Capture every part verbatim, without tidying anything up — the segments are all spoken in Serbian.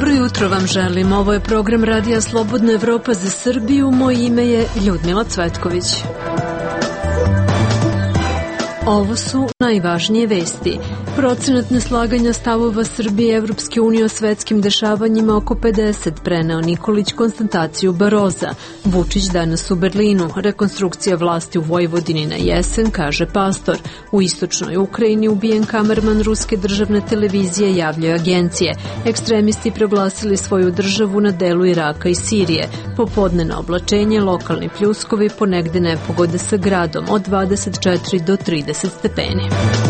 Dobro jutro vam želim. Ovo je program Radija Slobodna Evropa za Srbiju. Moje ime je Ljudmila Cvetković. Ovo su najvažnije vesti. Procenat neslaganja stavova Srbije i Evropske unije o svetskim dešavanjima oko pedeset, preneo Nikolić konstataciju Baroza. Vučić danas u Berlinu. Rekonstrukcija vlasti u Vojvodini na jesen, kaže Pastor. U istočnoj Ukrajini ubijen kamerman ruske državne televizije, javljaju agencije. Ekstremisti proglasili svoju državu na delu Iraka i Sirije. Popodnevno oblačenje, lokalni pljuskovi, ponegde nepogode sa gradom od dvadeset četiri do trideset stepeni.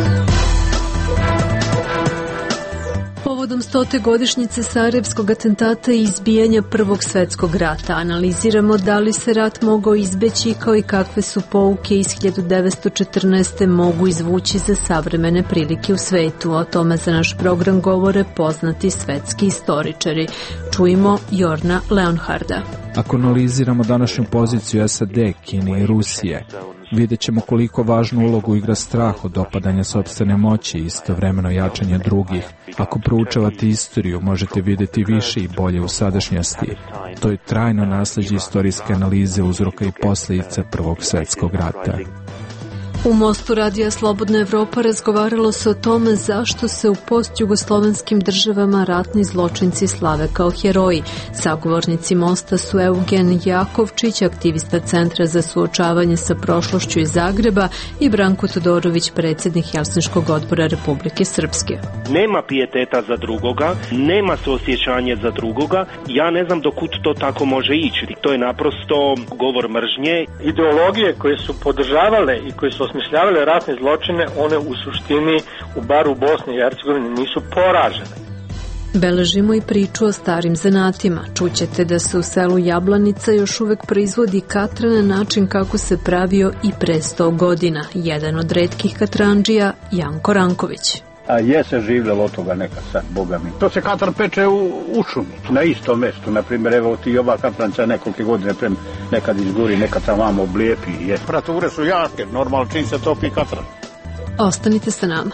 Povodom stote godišnjice Sarajevskog atentata i izbijanja Prvog svetskog rata analiziramo da li se rat mogao izbeći kao i kakve su pouke iz hiljadu devetsto četrnaeste. mogu izvući za savremene prilike u svetu. O tome za naš program govore poznati svetski istoričari. Čujmo Jorna Leonharda. Ako analiziramo današnju poziciju S A D, Kine i Rusije, vidjet ćemo koliko važnu ulogu igra strah od opadanja sopstvene moći i istovremeno jačanje drugih. Ako proučavate istoriju, možete vidjeti više i bolje u sadašnjosti. To je trajno nasleđe istorijske analize uzroka i posljedica Prvog svetskog rata. U Mostu Radija Slobodna Evropa razgovaralo se o tome zašto se u postjugoslovenskim državama ratni zločinci slave kao heroji. Sagovornici Mosta su Eugen Jakovčić, aktivista Centra za suočavanje sa prošlošću iz Zagreba, i Branko Todorović, predsjednik Helsinškog odbora Republike Srpske. Nema pijeteta za drugoga, nema suosjećanje za drugoga. Ja ne znam do kud to tako može ići. To je naprosto govor mržnje. Ideologije koje su podržavale i koje su osmišljavale ratne zločine, one u suštini u bar u Bosni i Hercegovini nisu poražene. Beležimo i priču o starim zanatima. Čućete da se u selu Jablanica još uvek proizvodi katran na način kako se pravio i pre sto godina. Jedan od retkih katrandžija, Janko Ranković. A je se življalo od toga nekad sad, boga mi. To se katran peče u, u šumi, na istom mestu. Naprimjer, evo ti ova katranca nekolike godine prem nekad izgori, nekad sam vam oblijepi. Je. Temperature su jake, normalno čim se topi katran. Ostanite sa nama.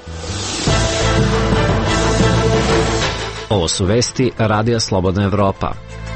Ovo su vesti Radija Slobodna Evropa.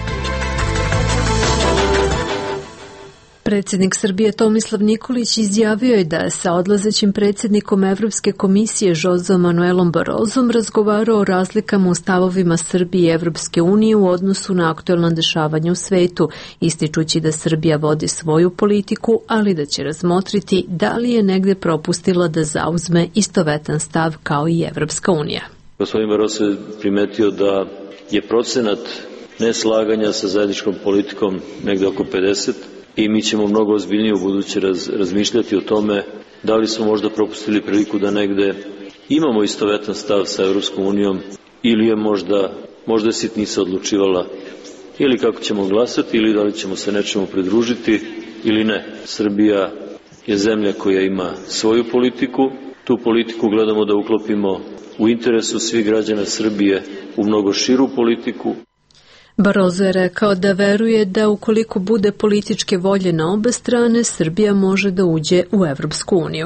Predsjednik Srbije Tomislav Nikolić izjavio je da je sa odlazećim predsjednikom Evropske komisije José Manuelom Barozom razgovarao o razlikama u stavovima Srbije i Evropske unije u odnosu na aktuelna dešavanja u svetu, ističući da Srbija vodi svoju politiku, ali da će razmotriti da li je negde propustila da zauzme istovetan stav kao i Evropska unija. Gospodin Barozo je primetio da je procenat neslaganja sa zajedničkom politikom negde oko pedeset, i mi ćemo mnogo ozbiljnije u buduće raz, razmišljati o tome da li smo možda propustili priliku da negde imamo istovetan stav sa Evropskom unijom, ili je možda, možda je sitnica odlučivala ili kako ćemo glasati, ili da li ćemo se nečemu pridružiti ili ne. Srbija je zemlja koja ima svoju politiku, tu politiku gledamo da uklopimo u interesu svih građana Srbije u mnogo širu politiku. Barozo je rekao da veruje da ukoliko bude političke volje na obe strane, Srbija može da uđe u Evropsku uniju.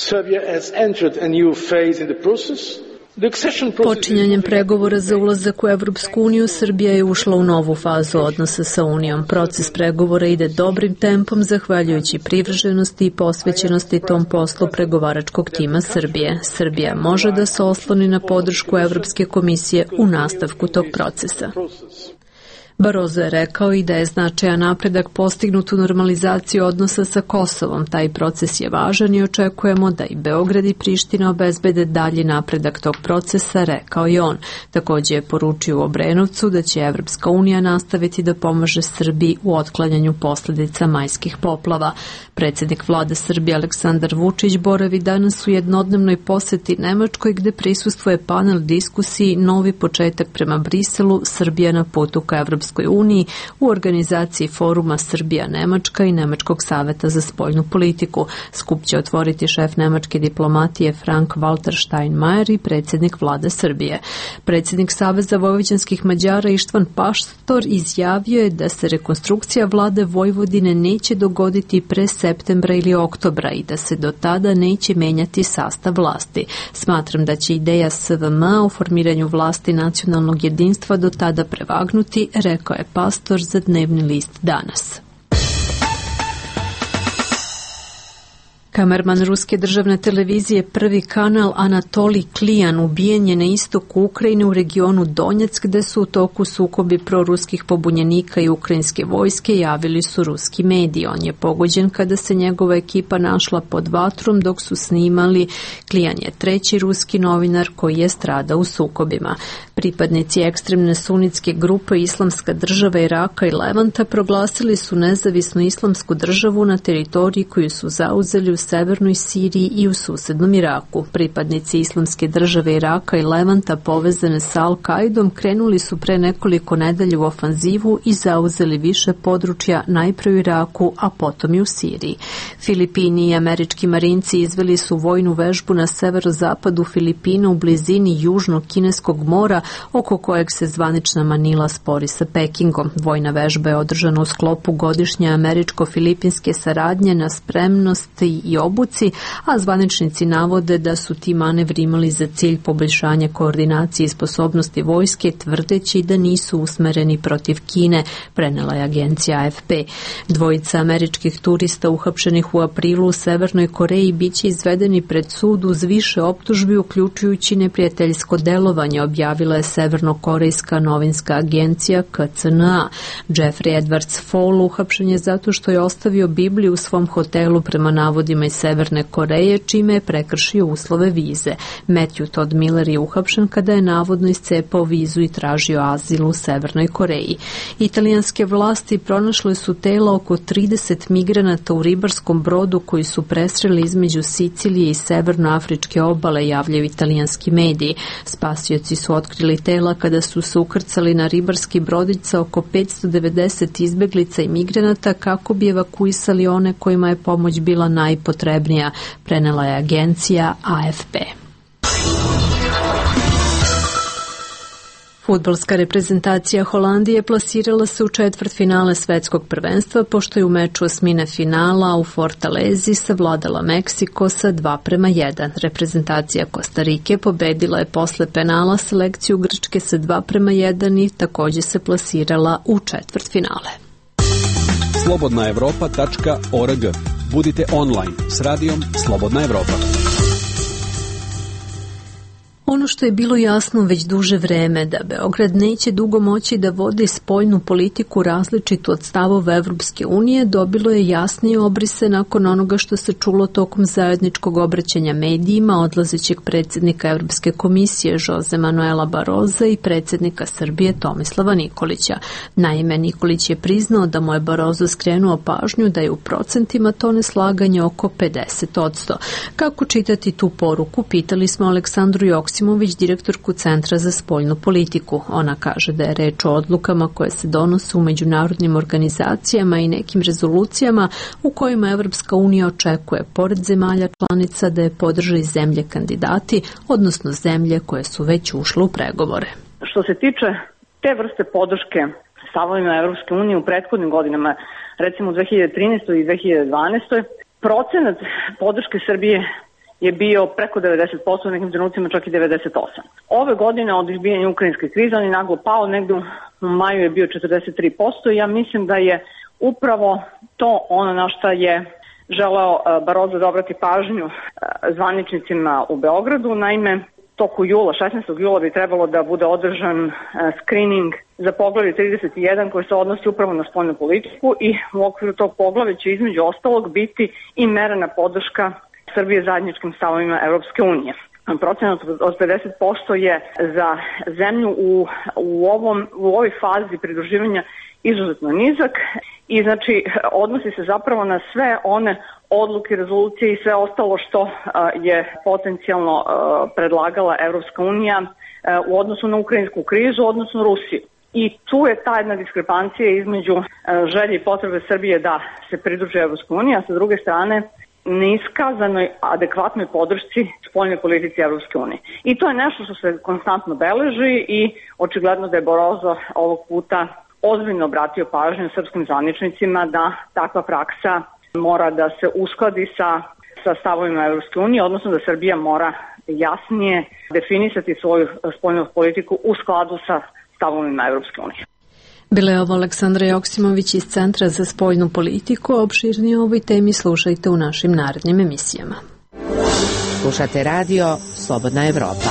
Počinjanjem pregovora za ulazak u Evropsku uniju, Srbija je ušla u novu fazu odnosa sa Unijom. Proces pregovora ide dobrim tempom, zahvaljujući privrženosti i posvećenosti tom poslu pregovaračkog tima Srbije. Srbija može da se osloni na podršku Evropske komisije u nastavku tog procesa. Barozo je rekao i da je značajan napredak postignut u normalizaciji odnosa sa Kosovom. Taj proces je važan i očekujemo da i Beograd i Priština obezbede dalji napredak tog procesa, rekao je on. Takođe je poručio u Obrenovcu da će Evropska unija nastaviti da pomaže Srbiji u otklanjanju posljedica majskih poplava. Predsjednik vlade Srbije Aleksandar Vučić boravi danas u jednodnevnoj poseti Nemačkoj, gde prisustvuje panel diskusiji Novi početak prema Briselu, Srbija na putu ka Evropskoj Evropskoj uniji u organizaciji foruma Srbija-Nemačka i Nemačkog saveta za spoljnu politiku. Skup će otvoriti šef nemačke diplomatije Frank-Walter Steinmeier i predsjednik vlade Srbije. Predsjednik Saveza vojvođanskih Mađara Ištvan Pastor izjavio je da se rekonstrukcija vlade Vojvodine neće dogoditi pre septembra ili oktobra i da se do tada neće menjati sastav vlasti. Smatram da će ideja S V M o formiranju vlasti nacionalnog jedinstva do tada prevagnuti, rekao je Pastor za dnevni list Danas. Kamerman ruske državne televizije Prvi kanal Anatolij Klijan ubijen je na istoku Ukrajine u regionu Donjeck, gde su u toku sukobi proruskih pobunjenika i ukrajinske vojske, javili su ruski mediji. On je pogođen kada se njegova ekipa našla pod vatrom dok su snimali. Klijan je treći ruski novinar koji je stradao u sukobima. Pripadnici ekstremne sunitske grupe Islamska država Iraka i Levanta proglasili su nezavisnu islamsku državu na teritoriji koju su zauzeli u severnoj Siriji i u susednom Iraku. Pripadnici Islamske države Iraka i Levanta povezane sa Al-Kaidom krenuli su pre nekoliko nedelja u ofanzivu i zauzeli više područja, najpre u Iraku, a potom i u Siriji. Filipini i američki marinci izveli su vojnu vežbu na severozapadu Filipina u blizini Južnog Kineskog mora, oko kojeg se zvanična Manila spori sa Pekingom. Vojna vežba je održana u sklopu godišnje američko-filipinske saradnje na spremnosti i obuci, a zvaničnici navode da su ti manevri imali za cilj poboljšanje koordinacije i sposobnosti vojske, tvrdeći da nisu usmereni protiv Kine, prenela je agencija A F P. Dvojica američkih turista uhapšenih u aprilu u Severnoj Koreji biće izvedeni pred sud uz više optužbi, uključujući neprijateljsko delovanje, objavila je severnokorejska novinska agencija K C N A. Jeffrey Edwards Fall uhapšen je zato što je ostavio Bibliju u svom hotelu prema navodima iz Severne Koreje, čime je prekršio uslove vize. Matthew Todd Miller je uhapšen kada je navodno iscepao vizu i tražio azil u Severnoj Koreji. Italijanske vlasti pronašle su tela oko trideset migranata u ribarskom brodu koji su presreli između Sicilije i severnoafričke obale, javljaju italijanski mediji. Spasioci su otkrili tela kada su se ukrcali na ribarski brodić sa oko petsto devedeset izbeglica i migranata kako bi evakuisali one kojima je pomoć bila najpotrebnija, prenela je agencija A F P. Fudbalska reprezentacija Holandije plasirala se u četvrtfinale svetskog prvenstva, pošto je u meču osmine finala u Fortalezi savladala Meksiko sa dva prema jedan. Reprezentacija Kostarike pobedila je posle penala selekciju Grčke sa dva prema jedan i takođe se plasirala u četvrtfinale. slobodna evropa tačka org. Budite online s radijom Slobodna Evropa. Ono što je bilo jasno već duže vreme da Beograd neće dugo moći da vodi spoljnu politiku različitu od stavova Evropske unije, dobilo je jasnije obrise nakon onoga što se čulo tokom zajedničkog obraćanja medijima odlazećeg predsjednika Evropske komisije Jose Manuela Baroza i predsjednika Srbije Tomislava Nikolića. Naime, Nikolić je priznao da mu je Barozo skrenuo pažnju da je u procentima to neslaganje oko pedeset odsto. Kako čitati tu poruku, pitali smo Aleksandru Joksimović, direktorku Centra za spoljnu politiku. Ona kaže da je reč o odlukama koje se donose u međunarodnim organizacijama i nekim rezolucijama u kojima Evropska unija očekuje, pored zemalja članica, da je podrže i zemlje kandidati, odnosno zemlje koje su već ušle u pregovore. Što se tiče te vrste podrške stavovima Evropske unije u prethodnim godinama, recimo u dve hiljade trinaestoj i dve hiljade dvanaestoj, procenat podrške Srbije je bio preko devedeset posto, u nekim trenucima čak i devedeset osam posto. Ove godine od izbijanja ukrajinske krize on je naglo pao, negde u maju je bio četrdeset tri posto i ja mislim da je upravo to ono na šta je želeo Barozo da obrati pažnju zvaničnicima u Beogradu. Naime, toku jula, šesnaestog jula bi trebalo da bude održan screening za poglavlje trideset jedan koje se odnosi upravo na spoljnu politiku i u okviru tog poglavlja će između ostalog biti i merena podrška Srbije zajedničkim stavovima Evropske unije. Procenat od pedeset posto je za zemlju u, u, ovom, u ovoj fazi pridruživanja izuzetno nizak i znači odnosi se zapravo na sve one odluke, rezolucije i sve ostalo što je potencijalno predlagala Evropska unija u odnosu na ukrajinsku krizu, u odnosu na Rusiju. I tu je ta jedna diskrepancija između želje i potrebe Srbije da se pridruži Evropskoj uniji, a sa druge strane neiskazanoj adekvatnoj podršci spoljnoj politici Evropske unije. I to je nešto što se konstantno beleži i očigledno da je Barroso ovog puta ozbiljno obratio pažnju srpskim zvaničnicima da takva praksa mora da se uskladi sa, sa stavovima Evropske unije, odnosno da Srbija mora jasnije definisati svoju spoljnu politiku u skladu sa stavovima Evropske unije. Bila je ovo Aleksandra Joksimović iz Centra za spoljnu politiku. Opširnije o ovoj temi slušajte u našim narednim emisijama. Slušate radio Slobodna Evropa.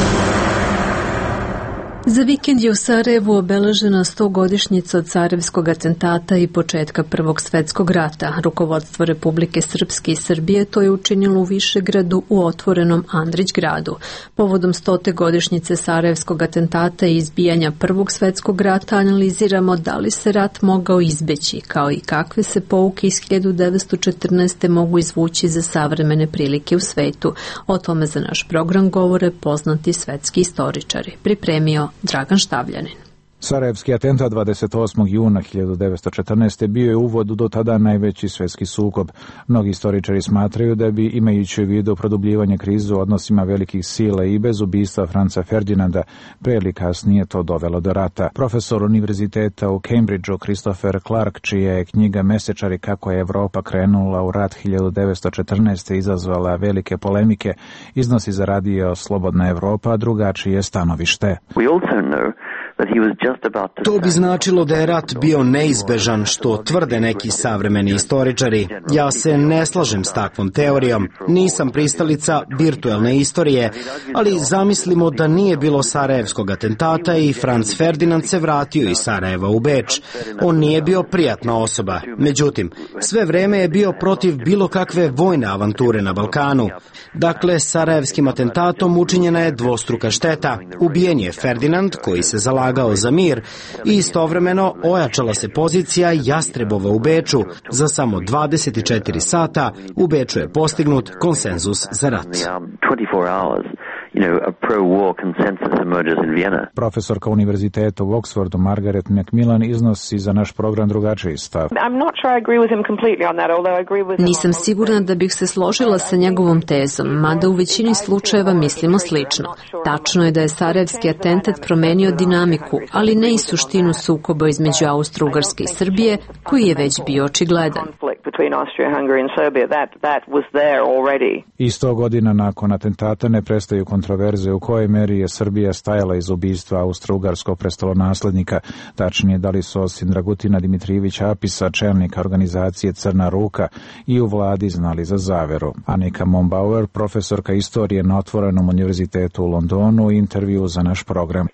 Za vikend je u Sarajevu obeležena stogodišnjica od Sarajevskog atentata i početka Prvog svetskog rata. Rukovodstvo Republike Srpske i Srbije to je učinilo u Višegradu u otvorenom Andrić gradu. Povodom stote godišnjice Sarajevskog atentata i izbijanja Prvog svetskog rata analiziramo da li se rat mogao izbeći, kao i kakve se pouke iz hiljadu devetsto četrnaeste. mogu izvući za savremene prilike u svetu. O tome za naš program govore poznati svetski istoričari. Pripremio Dragan Štavljanin. Sarajevski atentat dvadeset osmog juna hiljadu devetsto četrnaeste. bio je uvod u do tada najveći svetski sukob. Mnogi istoričari smatraju da bi, imajući u vidu produbljivanje krize u odnosima velikih sila i bez ubistva Franca Ferdinanda, pre ili kasnije to dovelo do rata. Profesor univerziteta u Cambridgeu Christopher Clark, čija je knjiga Mesečari kako je Evropa krenula u rat hiljadu devetsto četrnaeste. izazvala velike polemike, iznosi za radio Slobodna Evropa drugačije stanovište. To bi značilo da je rat bio neizbežan, što tvrde neki savremeni istoričari. Ja se ne slažem s takvom teorijom. Nisam pristalica virtuelne istorije, ali zamislimo da nije bilo Sarajevskog atentata i Franz Ferdinand se vratio iz Sarajeva u Beč. On nije bio prijatna osoba. Međutim, sve vreme je bio protiv bilo kakve vojne avanture na Balkanu. Dakle, Sarajevskim atentatom učinjena je dvostruka šteta. Ubijen je Ferdinand, koji se zalagao za mir, i istovremeno ojačala se pozicija Jastrebova u Beču. Za samo dvadeset četiri sata u Beču je postignut konsenzus za rat. Profesorka univerziteta u Oxfordu Margaret Macmillan iznosi za naš program drugačiji stav. Nisam sigurna da bih se složila sa njegovom tezom, mada u većini slučajeva mislimo slično. Tačno je da je Sarajevski atentat promenio dinamiku, ali ne i suštinu sukoba između Austro-Ugarske i Srbije, koji je već bio očigledan. I sto godina nakon atentata ne prestaju kontroverze u kojoj meri je Srbija stajala iz ubistva austro-ugarskog prestolonaslednika, tačnije da li su osim Dragutina Dimitrijevića Apisa, čelnika organizacije Crna ruka, i u vladi znali za zaveru. Anika Mombauer, profesorka istorije na Otvorenom univerzitetu u Londonu, u intervju za naš program.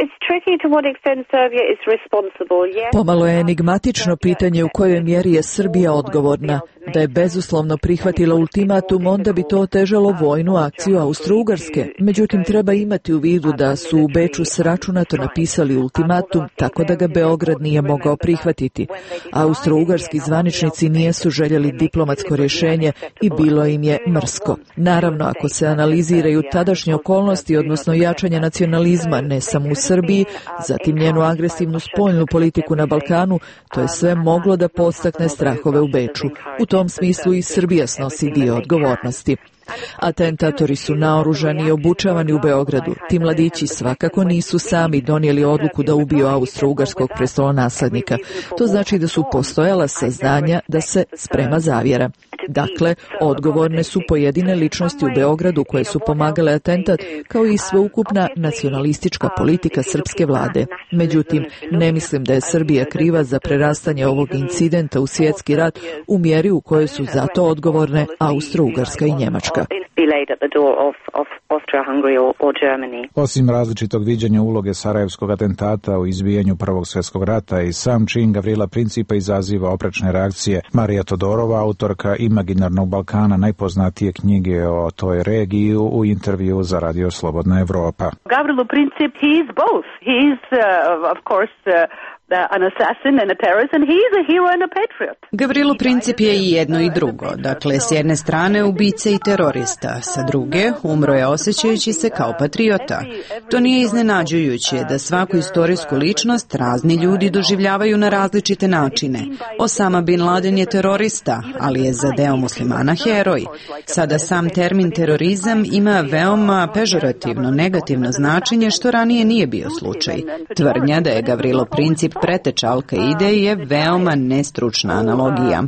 Pomalo je enigmatično pitanje u kojoj mjeri je Srbija odgovorna. Da je bezuslovno prihvatila ultimatum, onda bi to otežalo vojnu akciju Austro-Ugarske. Međutim, treba imati u vidu da su u Beču sračunato napisali ultimatum, tako da ga Beograd nije mogao prihvatiti. Austro-Ugarski zvaničnici nijesu željeli diplomatsko rješenje i bilo im je mrsko. Naravno, ako se analiziraju tadašnje okolnosti, odnosno jačanje nacionalizma, ne samo u Srbiji, zatim njenu agresivnu spoljnu politiku na Balkanu, to je sve moglo da podstakne strahove u Beču. U tom smislu i Srbija snosi dio odgovornosti. Atentatori su naoružani i obučavani u Beogradu. Ti mladići svakako nisu sami donijeli odluku da ubiju austro-ugarskog prestolonaslednika. To znači da su postojala saznanja da se sprema zavjera. Dakle, odgovorne su pojedine ličnosti u Beogradu koje su pomagale atentat, kao i sveukupna nacionalistička politika srpske vlade. Međutim, ne mislim da je Srbija kriva za prerastanje ovog incidenta u svjetski rat u mjeri u kojoj su za to odgovorne Austro-Ugarska i Njemačka. Osim različitog viđenja uloge Sarajevskog atentata u izbijanju Prvog svjetskog rata, i sam čin Gavrila Principa izaziva oprečne reakcije. Marija Todorova, autorka Imaginarnog Balkana, najpoznatije knjige o toj regiji, u intervju za radio Slobodna Evropa. Gavrilo Princip, he is both. He is, uh, of course, uh, Gavrilo Princip je i jedno i drugo. Dakle, s jedne strane ubica i terorista, sa druge umro je osjećajući se kao patriota. To nije iznenađujuće da svaku istorijsku ličnost razni ljudi doživljavaju na različite načine. Osama Bin Laden je terorista, ali je za deo muslimana heroj. Sada sam termin terorizam ima veoma pežorativno, negativno značenje što ranije nije bio slučaj. Tvrdnja da je Gavrilo Princip preteča Al-Kaide je veoma nestručna analogija.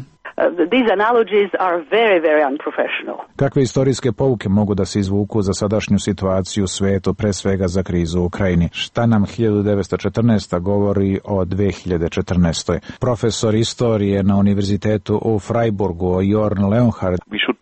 Kakve istorijske pouke mogu da se izvuku za sadašnju situaciju u svetu, pre svega za krizu u Ukrajini? Šta nam hiljadu devetsto četrnaesta govori o dve hiljade četrnaestoj? Profesor istorije na univerzitetu u Freiburgu, Jorn Leonhard.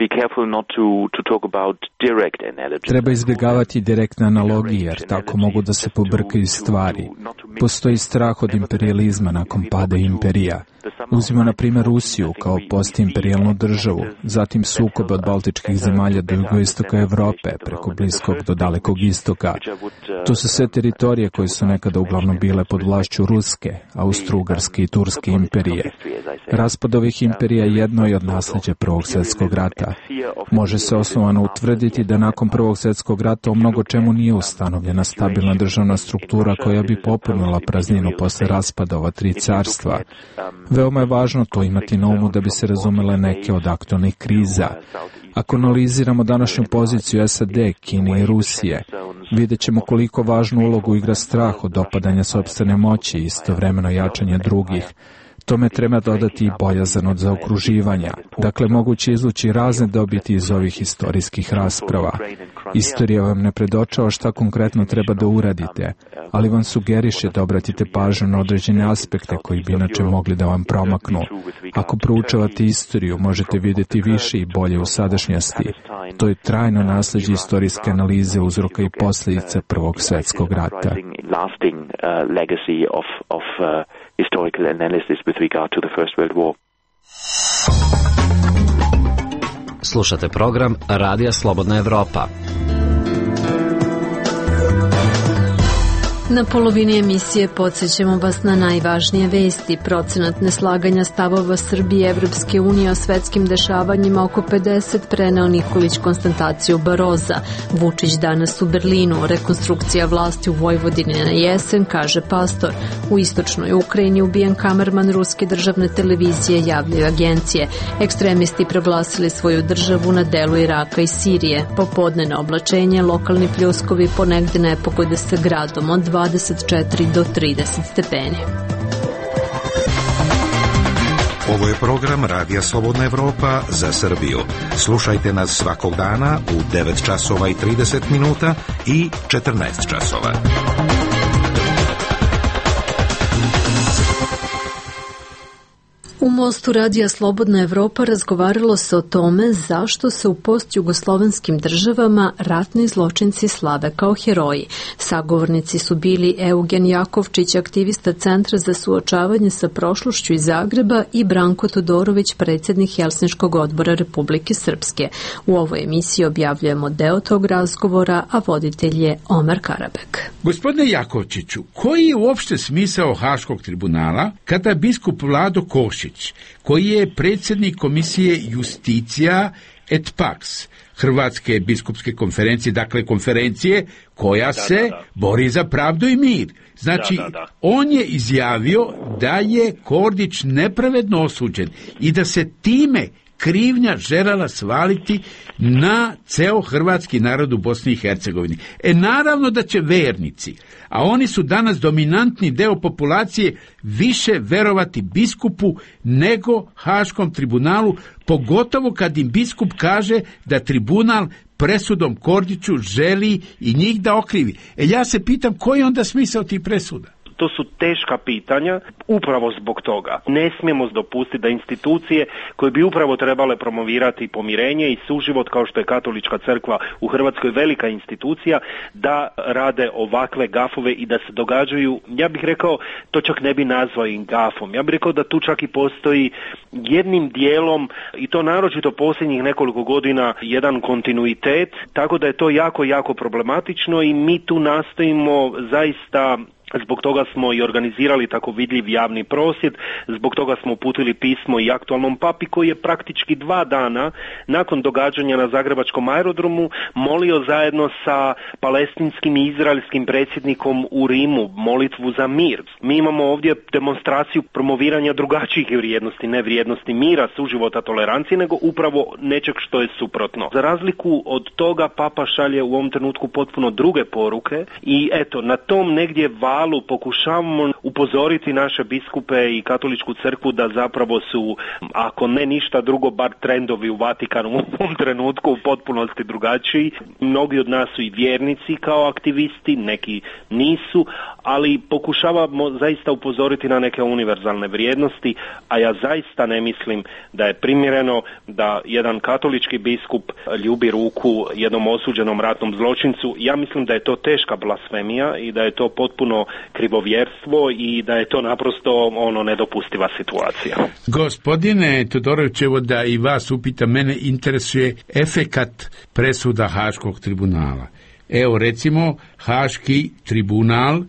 Treba izbjegavati direktne analogije, jer tako mogu da se pobrkaju stvari. Postoji strah od imperializma nakon pada imperija. Uzmimo na primjer Rusiju kao postimperijalnu državu, zatim sukobe od baltičkih zemalja do jugoistoka Evrope, preko Bliskog do Dalekog istoka. To su sve teritorije koje su nekada uglavnom bile pod vlašću Ruske, Austro-Ugarske i Turske imperije. Raspad ovih imperija jedno je od nasljeđa Prvog svjetskog rata. Može se osnovano utvrditi da nakon Prvog svjetskog rata u mnogo čemu nije ustanovljena stabilna državna struktura koja bi popunila prazninu posle raspada ova tri carstva. Veoma je važno to imati na umu da bi se razumele neke od aktualnih kriza. Ako analiziramo današnju poziciju S A D, Kine i Rusije, vidjet ćemo koliko važnu ulogu igra strah od opadanja sopstvene moći i istovremeno jačanje drugih. Tome treba dodati i bojazan od zaokruživanja. Dakle, moguće izvući razne dobiti iz ovih istorijskih rasprava. Istorija vam ne predočava šta konkretno treba da uradite, ali vam sugeriše da obratite pažnju na određene aspekte koji bi inače mogli da vam promaknu. Ako proučavate istoriju, možete vidjeti više i bolje u sadašnjosti. To je trajno nasljeđe istorijske analize uzroka i posljedica Prvog svjetskog rata. Historical analysis with regard to the First World War. Slušate program Radija Slobodna Evropa. Na polovini emisije podsjećamo vas na najvažnije vesti. Procenat neslaganja stavova Srbije i Evropske unije o svetskim dešavanjima oko pedeset, preneo Nikolić konstataciju Baroza. Vučić danas u Berlinu. Rekonstrukcija vlasti u Vojvodini na jesen, kaže Pastor. U istočnoj Ukrajini ubijen kamerman ruske državne televizije, javljaju agencije. Ekstremisti proglasili svoju državu na delu Iraka i Sirije. Popodnevno oblačenje, lokalni pljuskovi ponegde ne pogode sa gradom od dvadeset četiri do trideset stepeni. Ovo je program Radija Slobodna Evropa za Srbiju. Slušajte nas svakog dana u devet časova i trideset minuta i četrnaest časova. U Mostu Radija Slobodna Evropa razgovaralo se o tome zašto se u postjugoslovenskim državama ratni zločinci slave kao heroji. Sagovornici su bili Eugen Jakovčić, aktivista Centra za suočavanje sa prošlošću iz Zagreba, i Branko Todorović, predsjednik Helsinškog odbora Republike Srpske. U ovoj emisiji objavljujemo deo tog razgovora, a voditelj je Omar Karabek. Gospodine Jakovčiću, koji je uopšte smisao Haškog tribunala kada biskup Vlado Košić, koji je predsjednik komisije Justicija et Pax Hrvatske biskupske konferencije, dakle konferencije koja da, se da, da. bori za pravdu i mir. Znači, da, da, da. on je izjavio da je Kordić nepravedno osuđen i da se time krivnja željela svaliti na ceo hrvatski narod u Bosni i Hercegovini. E naravno da će vernici, a oni su danas dominantni deo populacije, više verovati biskupu nego Haškom tribunalu, pogotovo kad im biskup kaže da tribunal presudom Kordiću želi i njih da okrivi. E ja se pitam, koji je onda smisao tih presuda? To su teška pitanja, upravo zbog toga. Ne smijemo dopustiti da institucije koje bi upravo trebale promovirati pomirenje i suživot, kao što je Katolička crkva u Hrvatskoj, velika institucija, da rade ovakve gafove i da se događaju, ja bih rekao, to čak ne bi nazvao im gafom. Ja bih rekao da tu čak i postoji jednim dijelom, i to naročito posljednjih nekoliko godina, jedan kontinuitet, tako da je to jako, jako problematično i mi tu nastojimo zaista Zbog toga smo i organizirali tako vidljiv javni prosvjed, zbog toga smo uputili pismo i aktualnom papi koji je praktički dva dana nakon događanja na Zagrebačkom aerodromu molio zajedno sa palestinskim i izraelskim predsjednikom u Rimu molitvu za mir. Mi imamo ovdje demonstraciju promoviranja drugačijih vrijednosti, ne vrijednosti mira, suživota, tolerancije, nego upravo nečeg što je suprotno. Za razliku od toga papa šalje u ovom trenutku potpuno druge poruke i eto, na tom negdje valu pokušavamo upozoriti naše biskupe i katoličku crkvu da zapravo su, ako ne ništa drugo, bar trendovi u Vatikanu u ovom trenutku u potpunosti drugačiji. Mnogi od nas su i vjernici kao aktivisti, neki nisu, ali pokušavamo zaista upozoriti na neke univerzalne vrijednosti, a ja zaista ne mislim da je primjereno da jedan katolički biskup ljubi ruku jednom osuđenom ratnom zločincu. Ja mislim da je to teška blasfemija i da je to potpuno krivovjerstvo i da je to naprosto ono nedopustiva situacija. Gospodine Todorović, evo da i vas upita, mene interesuje efekat presuda Haškog tribunala. Evo recimo, Haški tribunal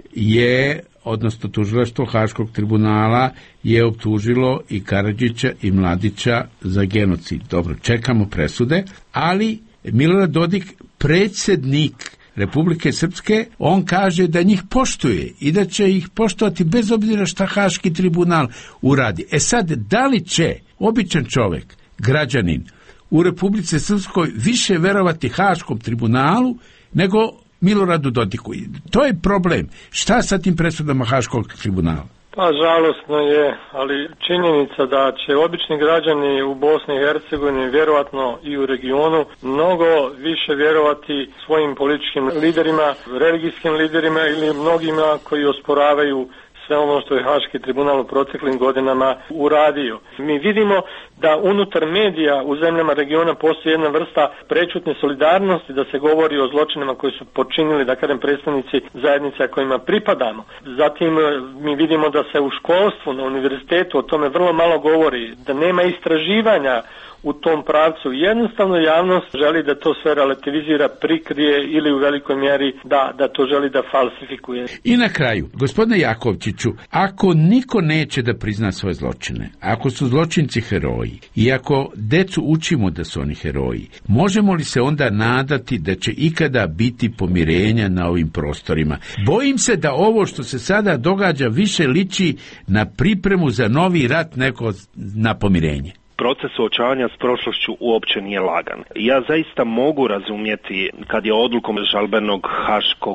je, odnosno tužilaštvo Haškog tribunala je optužilo i Karadžića i Mladića za genocid. Dobro, čekamo presude, ali Milorad Dodik, predsjednik Republike Srpske, on kaže da njih poštuje i da će ih poštovati bez obzira šta Haški tribunal uradi. E sad, da li će običan čovjek, građanin u Republici Srpskoj više verovati Haškom tribunalu nego Miloradu Dodiku? To je problem. Šta sa tim presudama Haškog tribunala? Pa žalosno je, ali činjenica da će obični građani u Bosni i Hercegovini, vjerovatno i u regionu, mnogo više vjerovati svojim političkim liderima, religijskim liderima ili mnogima koji osporavaju sve ono što je Haški tribunal u proteklim godinama uradio. Mi vidimo da unutar medija u zemljama regiona postoji jedna vrsta prečutne solidarnosti, da se govori o zločinima koji su počinili, da kažem, predstavnici zajednica kojima pripadamo. Zatim mi vidimo da se u školstvu, na univerzitetu o tome vrlo malo govori, da nema istraživanja u tom pravcu. Jednostavno javnost želi da to sve relativizira, prikrije ili u velikoj mjeri da, da to želi da falsifikuje. I na kraju, gospodine Jakovčiću, ako niko neće da prizna svoje zločine, ako su zločinci heroji i ako decu učimo da su oni heroji, možemo li se onda nadati da će ikada biti pomirenja na ovim prostorima? Bojim se da ovo što se sada događa više liči na pripremu za novi rat nego na pomirenje. Proces suočavanja s prošlošću uopće nije lagan. Ja zaista mogu razumjeti kad je odlukom žalbenog Haškog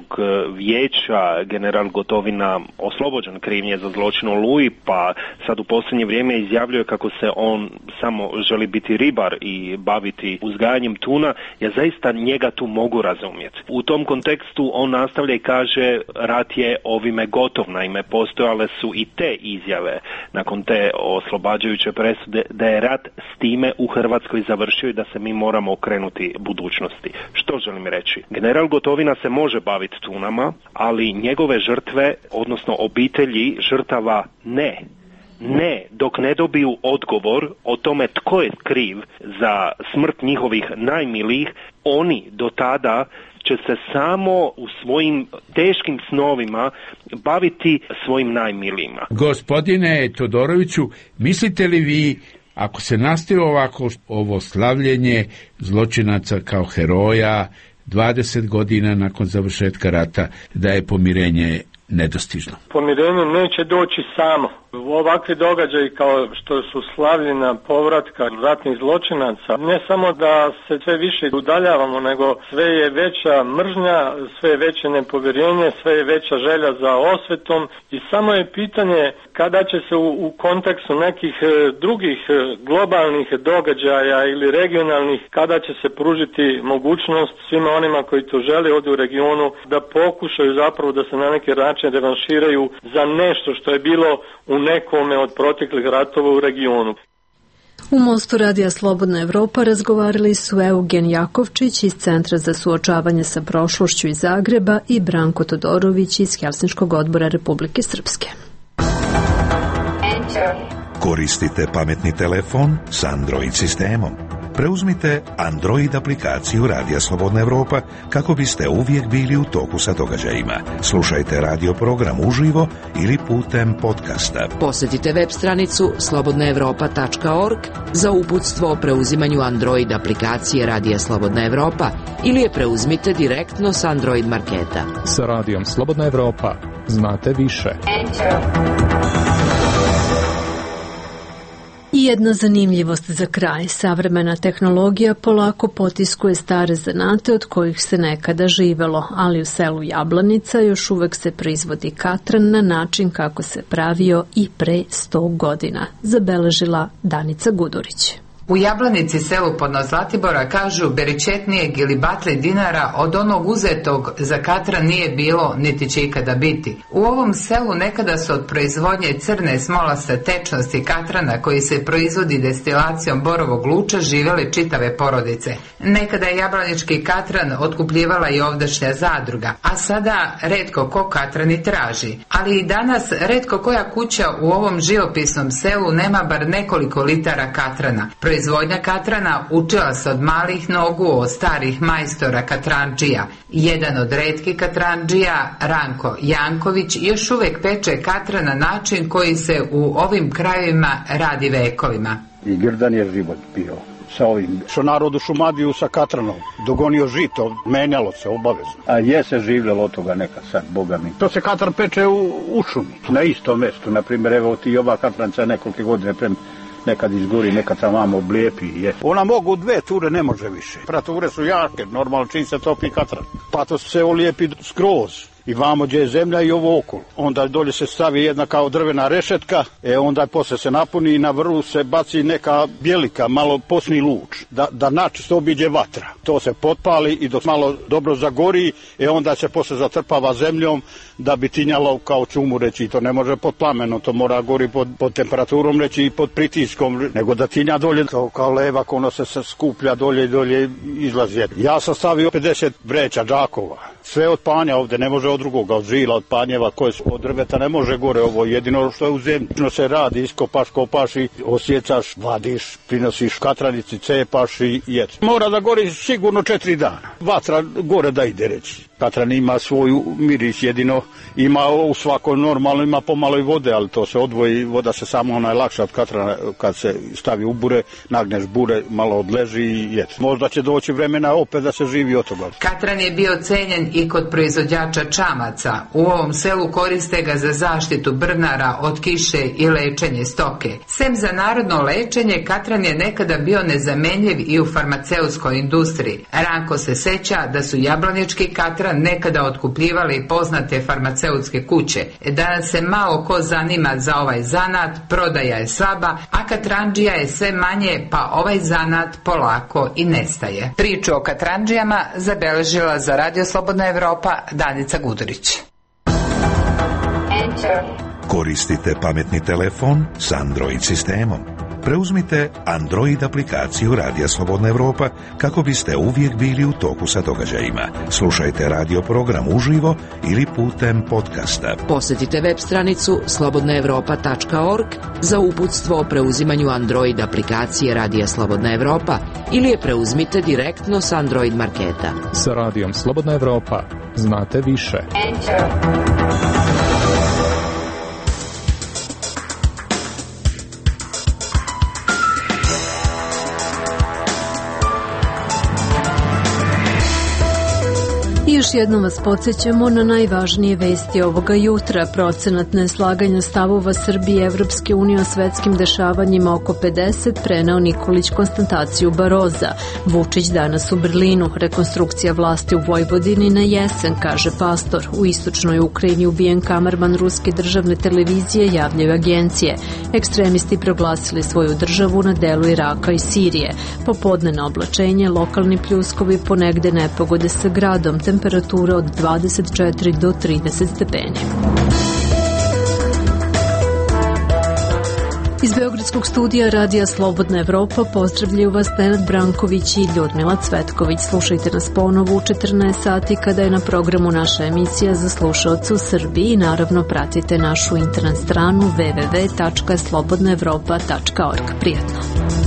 vijeća general Gotovina oslobođen krivnje za zločin u Oluji, pa sad u posljednje vrijeme izjavljuje kako se on samo želi biti ribar i baviti uzgajanjem tuna. Ja zaista njega tu mogu razumjeti. U tom kontekstu on nastavlja i kaže rat je ovime gotov. Naime, postojale su i te izjave nakon te oslobađajuće presude da je rat s time u Hrvatskoj završio i da se mi moramo okrenuti budućnosti. Što želim reći? General Gotovina se može baviti tunama, ali njegove žrtve, odnosno obitelji žrtava ne. Ne, dok ne dobiju odgovor o tome tko je kriv za smrt njihovih najmilijih, oni do tada će se samo u svojim teškim snovima baviti svojim najmilijima. Gospodine Todoroviću, mislite li vi, ako se nastavi ovako ovo slavljenje zločinaca kao heroja dvadeset godina nakon završetka rata, da je pomirenje nedostižno? Pomirenje neće doći samo. Ovakvi događaji kao što su slavljena povratka ratnih zločinaca, ne samo da se sve više udaljavamo, nego sve je veća mržnja, sve je veće nepovjerenje, sve je veća želja za osvetom i samo je pitanje kada će se u, u kontekstu nekih drugih globalnih događaja ili regionalnih, kada će se pružiti mogućnost svima onima koji to žele ovdje u regionu da pokušaju zapravo da se na neki način revanširaju za nešto što je bilo u nekome od proteklih ratova u regionu. U Mostu Radija Slobodna Evropa razgovarali su Eugen Jakovčić iz Centra za suočavanje sa prošlošću iz Zagreba i Branko Todorović iz Helsinškog odbora Republike Srpske. Koristite pametni telefon s Android sistemom. Preuzmite Android aplikaciju Radija Slobodna Evropa kako biste uvijek bili u toku sa događajima. Slušajte radio program uživo ili putem podcasta. Posjetite web stranicu slobodna evropa tačka org za uputstvo o preuzimanju Android aplikacije Radija Slobodna Evropa ili je preuzmite direktno s Android marketa. Sa Radijom Slobodna Evropa znate više. I jedna zanimljivost za kraj. Savremena tehnologija polako potiskuje stare zanate od kojih se nekada živelo, ali u selu Jablanica još uvek se proizvodi katran na način kako se pravio i pre sto godina, zabeležila Danica Gudurić. U Jablanici, selu podno Zlatibora, kažu beričetnijeg ili batle dinara od onog uzetog za katran nije bilo niti će ikada biti. U ovom selu nekada su od proizvodnje crne smolaste tečnosti katrana koji se proizvodi destilacijom borovog luča živjele čitave porodice. Nekada je jablanički katran otkupljivala i ovdašnja zadruga, a sada retko ko katran i traži. Ali i danas retko koja kuća u ovom živopisnom selu nema bar nekoliko litara katrana. Proizvodnja katrana učila se od malih nogu od starih majstora katranđija. Jedan od retkih katranđija, Ranko Janković, još uvek peče katran na način koji se u ovim krajevima radi vekovima. I grdan je život bio sa ovim. Što narod u Šumadiju sa katranom dogonio žito, menjalo se obavezno. A je se življelo od toga neka sad, boga mi. To se katran peče u, u šumi, na istom mestu. Naprimjer, evo ti ova katranca nekoliko godine prema nekad izgori, nekad sam vam oblijepi. Je. Ona mogu dve ture, ne može više. Prature su jake, normalno čim se topi katran. Pa to se olijepi skroz. I vamo gdje je zemlja i ovo okolo. Onda dolje se stavi jedna kao drvena rešetka, e onda posle se napuni i na vrhu se baci neka bjelika, malo posni luč, da, da načisto obiđe vatra. To se potpali i dok malo dobro zagori, e onda se posle zatrpava zemljom da bi tinjalo kao čumu, reći, i to ne može pod plamenom, to mora gori pod, pod temperaturom, reći, i pod pritiskom, nego da tinja dolje, to kao levak, ono se, se skuplja dolje i dolje izlazi. Ja sam stavio pedeset vreća džakova, sve od panja ovde, ne može od drugoga, od žila, od panjeva, koje su od drveta, ne može gore ovo, jedino što je u zemlji. Se radi, iskopaš, kopaš i osjecaš, vadiš, prinosiš katranici, cepaš i jec. Mora da gori sigurno četiri dana. Vatra gore da ide, reći. Katran ima svoju miris, jedino ima u svako normalno, ima pomalo i vode, ali to se odvoji, voda se samo ona je lakša od katrana, kad se stavi u bure, nagneš bure, malo odleži i jec. Možda će doći vremena opet da se živi od toga. Katran je bio cenjen i kod proizvođača čamaca. U ovom selu koriste ga za zaštitu brnara od kiše i lečenje stoke. Sem za narodno lečenje, katran je nekada bio nezamenljiv i u farmaceutskoj industriji. Ranko se seća da su jablanički katran nekada otkupljivali poznate farmaceutske kuće. Danas se malo ko zanima za ovaj zanat, prodaja je slaba, a katranđija je sve manje, pa ovaj zanat polako i nestaje. Priču o katranđijama zabeležila za Radio Slobodna Evropa Danica Gudurić. Koristite pametni telefon s Android sistemom. Preuzmite Android aplikaciju Radija Slobodna Evropa kako biste uvijek bili u toku sa događajima. Slušajte radio program uživo ili putem podcasta. Posjetite web stranicu slobodna evropa tačka org za uputstvo o preuzimanju Android aplikacije Radija Slobodna Evropa ili je preuzmite direktno s Android marketa. Sa Radijom Slobodna Evropa znate više. I još jednom vas podsjećamo na najvažnije vesti ovoga jutra. Procenat neslaganja stavova Srbije i Evropske unije o svetskim dešavanjima oko pedeset, preneo Nikolić konstataciju Baroza. Vučić danas u Berlinu. Rekonstrukcija vlasti u Vojvodini na jesen, kaže Pastor. U istočnoj Ukrajini ubijen kamerman ruske državne televizije, javljaju agencije. Ekstremisti proglasili svoju državu na delu Iraka i Sirije. Popodnevno oblačenje, lokalni pljuskovi, ponegde nepogode sa gradom, temperatura od dvadeset četiri do trideset stepeni. Iz Beogradskog studija Radija Slobodna Evropa pozdravljaju vas Nenad Branković i Ljudmila Cvetković. Slušajte nas ponovo u četrnaest sati kada je na programu naša emisija za slušaoce u Srbiji i naravno pratite našu internet stranu w w w tačka slobodna evropa tačka org. Prijetno!